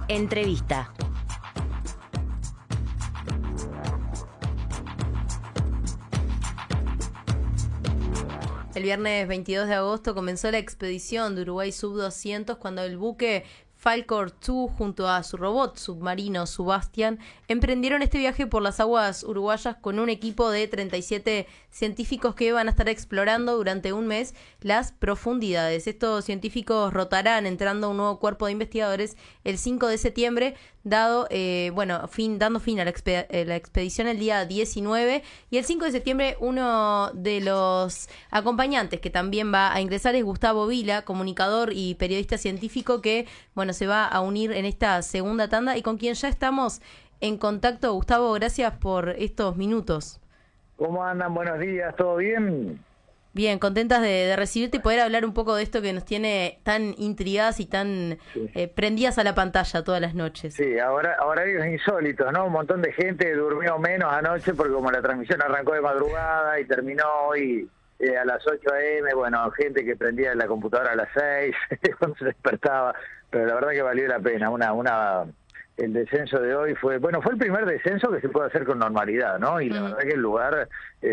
Entrevista. El viernes 22 de agosto comenzó la expedición de Uruguay Sub-200 cuando el buque Falcor 2 junto a su robot submarino Subastian emprendieron este viaje por las aguas uruguayas con un equipo de 37 científicos que van a estar explorando durante un mes las profundidades. Estos científicos rotarán entrando a un nuevo cuerpo de investigadores el 5 de septiembre, dando fin a la expedición el día 19, y el 5 de septiembre uno de los acompañantes que también va a ingresar es Gustavo Vila, comunicador y periodista científico que, se va a unir en esta segunda tanda y con quien ya estamos en contacto. Gustavo, gracias por estos minutos. ¿Cómo andan? Buenos días, ¿todo bien? Bien, contentas de recibirte y poder hablar un poco de esto que nos tiene tan intrigadas y tan prendidas a la pantalla todas las noches. Sí, ahora horarios insólitos, ¿no? Un montón de gente durmió menos anoche porque como la transmisión arrancó de madrugada y terminó hoy a las 8 a.m., gente que prendía la computadora a las 6 cuando se despertaba, pero la verdad que valió la pena. El descenso de hoy fue el primer descenso que se puede hacer con normalidad, ¿no? Y la verdad que el lugar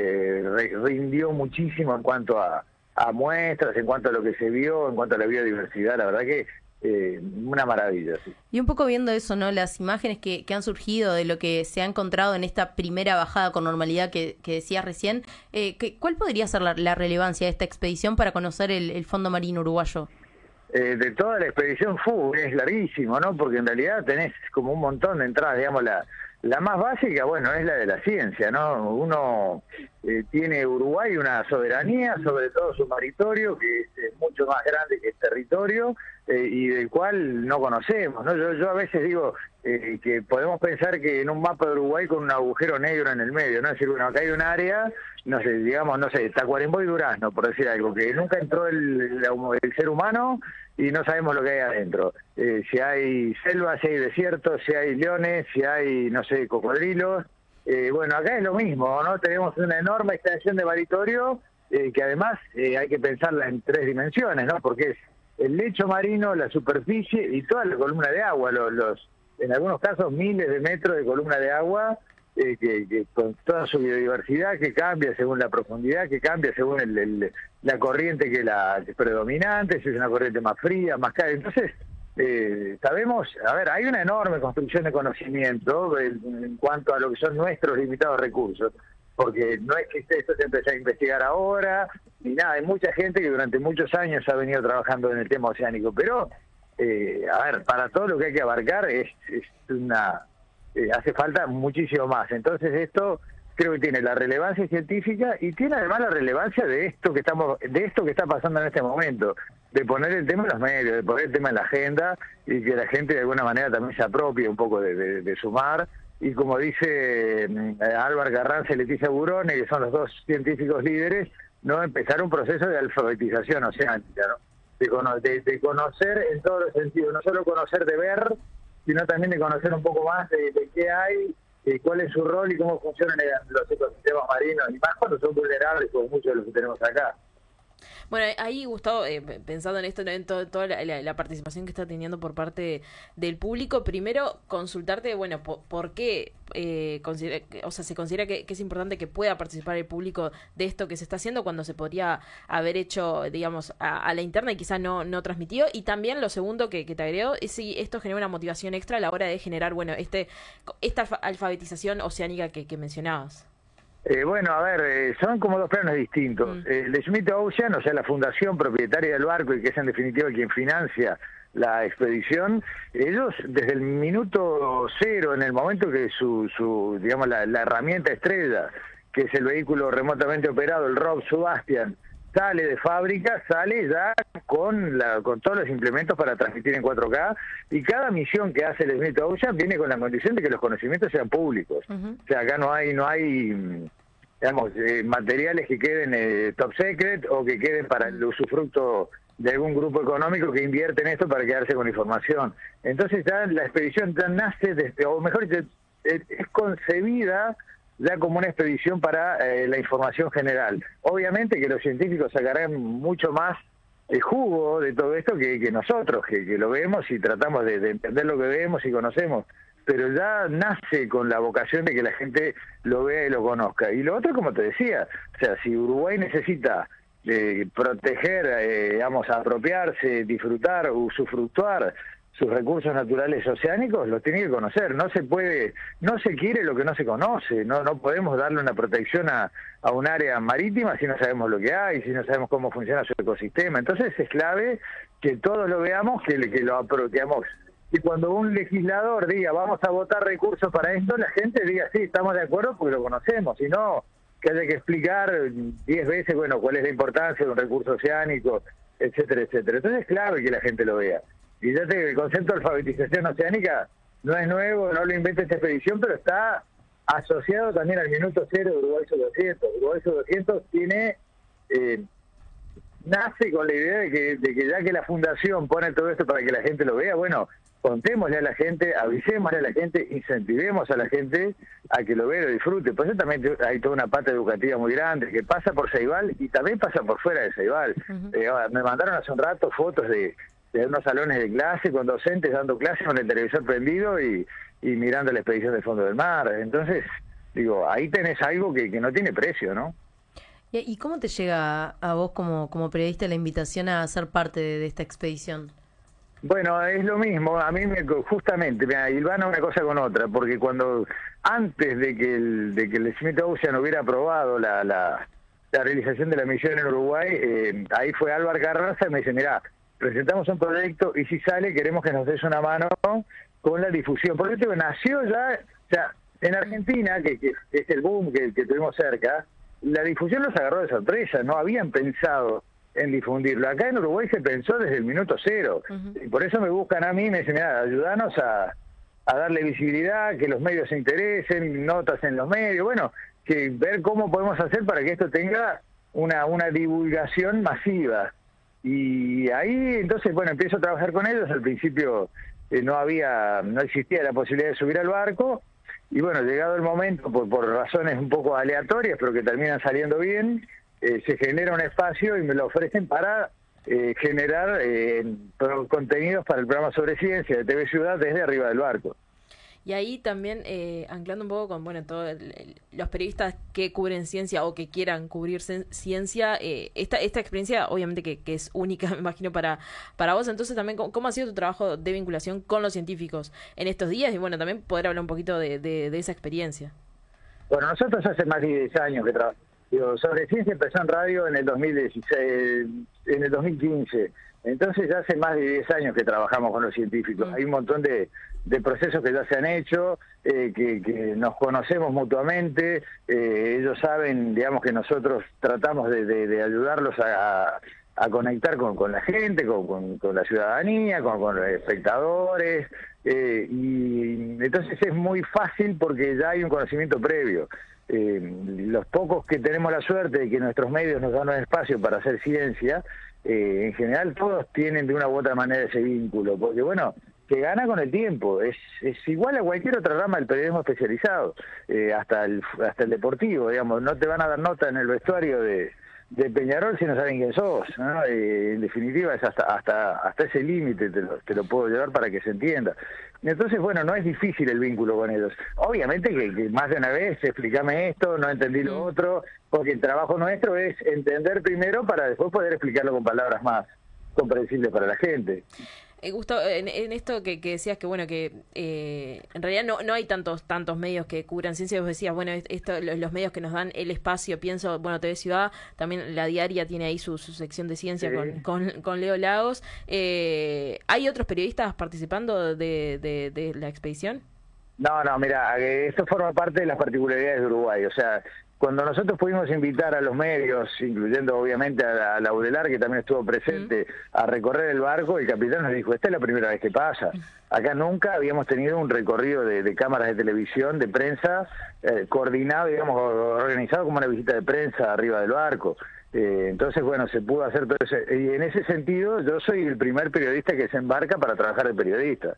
rindió muchísimo en cuanto a muestras, en cuanto a lo que se vio, en cuanto a la biodiversidad. La verdad que una maravilla, sí. Y un poco viendo eso, ¿no? Las imágenes que han surgido de lo que se ha encontrado en esta primera bajada con normalidad que decías recién, ¿cuál podría ser la relevancia de esta expedición para conocer el fondo marino uruguayo? De toda la expedición es larguísimo, ¿no? Porque en realidad tenés como un montón de entradas, digamos, la más básica, es la de la ciencia, ¿no? Uno tiene Uruguay una soberanía sobre todo su territorio, que es mucho más grande que el territorio, y del cual no conocemos, ¿no? Yo a veces digo que podemos pensar que en un mapa de Uruguay con un agujero negro en el medio, ¿no? Es decir, acá hay un área, Tacuarembó y Durazno, por decir algo, que nunca entró el ser humano y no sabemos lo que hay adentro. Si hay selva, si hay desierto, si hay leones, si hay, cocodrilos. Acá es lo mismo, ¿no? Tenemos una enorme extensión de maritorio que además hay que pensarla en 3 dimensiones, ¿no? Porque es el lecho marino, la superficie y toda la columna de agua, en algunos casos miles de metros de columna de agua, que con toda su biodiversidad que cambia según la profundidad, que cambia según la corriente que es predominante, si es una corriente más fría, más cálida. Entonces, sabemos, hay una enorme construcción de conocimiento en cuanto a lo que son nuestros limitados recursos, porque no es que esto se empezó a investigar ahora, ni nada, hay mucha gente que durante muchos años ha venido trabajando en el tema oceánico, pero, para todo lo que hay que abarcar hace falta muchísimo más. Entonces esto creo que tiene la relevancia científica y tiene además la relevancia de esto que está pasando en este momento, de poner el tema en los medios, de poner el tema en la agenda y que la gente de alguna manera también se apropie un poco de sumar. Y como dice Álvaro Carranza y Leticia Burone, que son los 2 científicos líderes, no empezar un proceso de alfabetización oceánica, ¿no? De conocer en todos los sentidos, no solo conocer de ver, sino también de conocer un poco más de qué hay, cuál es su rol y cómo funcionan los ecosistemas marinos, y más cuando son vulnerables como muchos de los que tenemos acá. Bueno, ahí Gustavo, pensando en esto, en toda la participación que está teniendo por parte del público, primero consultarte, ¿por qué se considera que es importante que pueda participar el público de esto que se está haciendo cuando se podría haber hecho, digamos, a la interna y quizás no transmitido? Y también lo segundo que te agrego es si esto genera una motivación extra a la hora de generar, esta alfabetización oceánica que mencionabas. Son como 2 planos distintos. El Smith Ocean, o sea, la fundación propietaria del barco y que es en definitiva quien financia la expedición, ellos desde el minuto 0, en el momento que la herramienta estrella, que es el vehículo remotamente operado, el Rob Subastian, sale de fábrica, sale ya con todos los implementos para transmitir en 4K, y cada misión que hace el Smith Ocean viene con la condición de que los conocimientos sean públicos. O sea, acá no hay materiales que queden top secret o que queden para el usufructo de algún grupo económico que invierte en esto para quedarse con información. Entonces ya la expedición ya nace, o mejor dicho, es concebida ya como una expedición para la información general. Obviamente que los científicos sacarán mucho más el jugo de todo esto que nosotros, que lo vemos y tratamos de entender lo que vemos y conocemos, pero ya nace con la vocación de que la gente lo vea y lo conozca. Y lo otro, como te decía, o sea, si Uruguay necesita proteger, digamos, apropiarse, disfrutar, usufructuar sus recursos naturales oceánicos, los tiene que conocer. No se puede, no se quiere lo que no se conoce. No podemos darle una protección a un área marítima si no sabemos lo que hay, si no sabemos cómo funciona su ecosistema. Entonces es clave que todos lo veamos, que lo apropiamos. Y cuando un legislador diga vamos a votar recursos para esto, la gente diga sí, estamos de acuerdo porque lo conocemos, y no que haya que explicar 10 veces, bueno, cuál es la importancia de un recurso oceánico, etcétera, etcétera. Entonces es clave que la gente lo vea. Y ya el concepto de alfabetización oceánica no es nuevo, no lo inventa esta expedición, pero está asociado también al minuto cero de Uruguay Sub 200. Uruguay Sub 200 tiene, nace con la idea de que ya que la Fundación pone todo esto para que la gente lo vea, bueno, contémosle a la gente, avisémosle a la gente, incentivemos a la gente a que lo vea y lo disfrute. Por eso también hay toda una pata educativa muy grande que pasa por Ceibal y también pasa por fuera de Ceibal. Me mandaron hace un rato fotos de unos salones de clase con docentes dando clases con el televisor prendido y mirando la expedición del fondo del mar. Entonces, digo, ahí tenés algo que no tiene precio, ¿no? ¿Y cómo te llega a vos como periodista la invitación a ser parte de esta expedición? Bueno, es lo mismo, a mí justamente, me hilvana una cosa con otra, porque antes de que el Smith Ocean hubiera aprobado la realización de la misión en Uruguay, ahí fue Álvaro Carranza y me dice, mirá, presentamos un proyecto y si sale queremos que nos des una mano con la difusión, porque esto nació ya, o sea, en Argentina, que es el boom que tuvimos cerca, la difusión los agarró de sorpresa, no habían pensado en difundirlo. Acá en Uruguay se pensó desde el minuto cero, y por eso me buscan a mí y me dicen, mira, ayúdanos a darle visibilidad, que los medios se interesen, notas en los medios, bueno, que ver cómo podemos hacer para que esto tenga una divulgación masiva. Y ahí, entonces, bueno, empiezo a trabajar con ellos. Al principio no existía la posibilidad de subir al barco, y bueno, llegado el momento, por razones un poco aleatorias, pero que terminan saliendo bien, se genera un espacio y me lo ofrecen para generar contenidos para el programa sobre ciencia de TV Ciudad desde arriba del barco. Y ahí también, anclando un poco con, bueno, todos los periodistas que cubren ciencia o que quieran cubrir ciencia, esta experiencia obviamente que es única, me imagino, para vos. Entonces también, ¿cómo ha sido tu trabajo de vinculación con los científicos en estos días? Y bueno, también poder hablar un poquito de esa experiencia. Bueno, nosotros hace más de 10 años que trabajamos. Sobre ciencia empezó en radio en el 2016, en el 2015. Entonces ya hace más de 10 años que trabajamos con los científicos. Hay un montón de procesos que ya se han hecho, que nos conocemos mutuamente. Ellos saben, digamos, que nosotros tratamos de ayudarlos a conectar con la gente, con la ciudadanía, con los espectadores. Y entonces es muy fácil porque ya hay un conocimiento previo. Los pocos que tenemos la suerte de que nuestros medios nos dan un espacio para hacer ciencia, en general todos tienen de una u otra manera ese vínculo, porque bueno, que gana con el tiempo, es igual a cualquier otra rama del periodismo especializado, hasta el deportivo, digamos, no te van a dar nota en el vestuario de Peñarol si no saben quién sos, ¿no? En definitiva es hasta ese límite te lo puedo llevar para que se entienda. Entonces, bueno, no es difícil el vínculo con ellos. Obviamente que más de una vez, explícame esto, no entendí lo otro, porque el trabajo nuestro es entender primero para después poder explicarlo con palabras más comprensibles para la gente. Gustavo, en esto que decías que bueno, que en realidad no hay tantos medios que cubran ciencia. Vos decías, bueno, los medios que nos dan el espacio, pienso, bueno, TV Ciudad, también La Diaria tiene ahí su sección de ciencia, sí, con Leo Lagos. ¿Hay otros periodistas participando de la expedición? No, mira, esto forma parte de las particularidades de Uruguay, o sea, cuando nosotros pudimos invitar a los medios, incluyendo obviamente a Laudelar, que también estuvo presente, a recorrer el barco, el capitán nos dijo, esta es la primera vez que pasa. Acá nunca habíamos tenido un recorrido de cámaras de televisión, de prensa, coordinado, digamos, organizado como una visita de prensa arriba del barco. Entonces, bueno, se pudo hacer todo eso. Y en ese sentido, yo soy el primer periodista que se embarca para trabajar de periodista.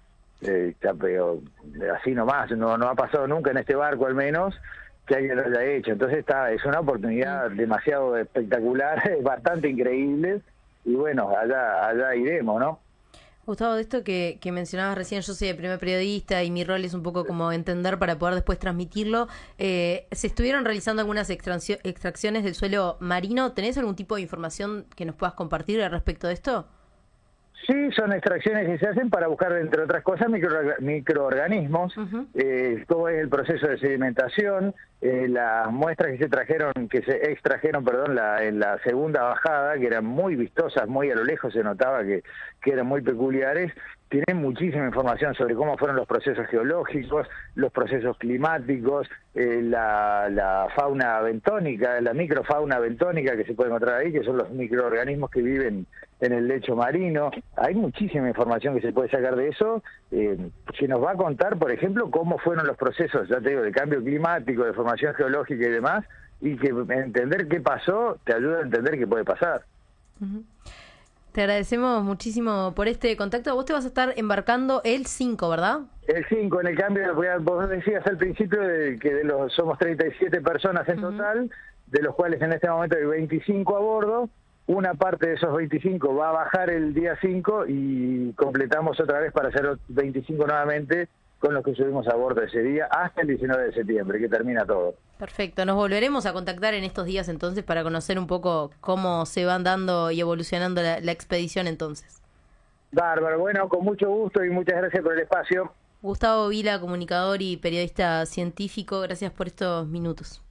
Pero así nomás, no ha pasado nunca en este barco al menos, que alguien lo haya hecho. Entonces es una oportunidad demasiado espectacular, bastante increíble, bueno, allá iremos, ¿no? Gustavo, de esto que mencionabas recién, yo soy el primer periodista y mi rol es un poco como entender para poder después transmitirlo. ¿Se estuvieron realizando algunas extracciones del suelo marino? ¿Tenés algún tipo de información que nos puedas compartir al respecto de esto? Sí, son extracciones que se hacen para buscar, entre otras cosas, microorganismos. Todo es el proceso de sedimentación. Las muestras que se extrajeron, en la segunda bajada, que eran muy vistosas, muy a lo lejos se notaba que eran muy peculiares, tienen muchísima información sobre cómo fueron los procesos geológicos, los procesos climáticos, la fauna bentónica, la microfauna bentónica que se puede encontrar ahí, que son los microorganismos que viven en el lecho marino. Hay muchísima información que se puede sacar de eso, que nos va a contar, por ejemplo, cómo fueron los procesos, ya te digo, de cambio climático, de formación geológica y demás, y que entender qué pasó te ayuda a entender qué puede pasar. Te agradecemos muchísimo por este contacto. Vos te vas a estar embarcando el 5, ¿verdad? El 5, en el cambio, vos decías al principio que somos 37 personas en total, de los cuales en este momento hay 25 a bordo. Una parte de esos 25 va a bajar el día 5 y completamos otra vez para hacer 25 nuevamente con los que subimos a bordo ese día hasta el 19 de septiembre, que termina todo. Perfecto, nos volveremos a contactar en estos días entonces para conocer un poco cómo se van dando y evolucionando la expedición entonces. Bárbaro, bueno, con mucho gusto y muchas gracias por el espacio. Gustavo Vila, comunicador y periodista científico, gracias por estos minutos.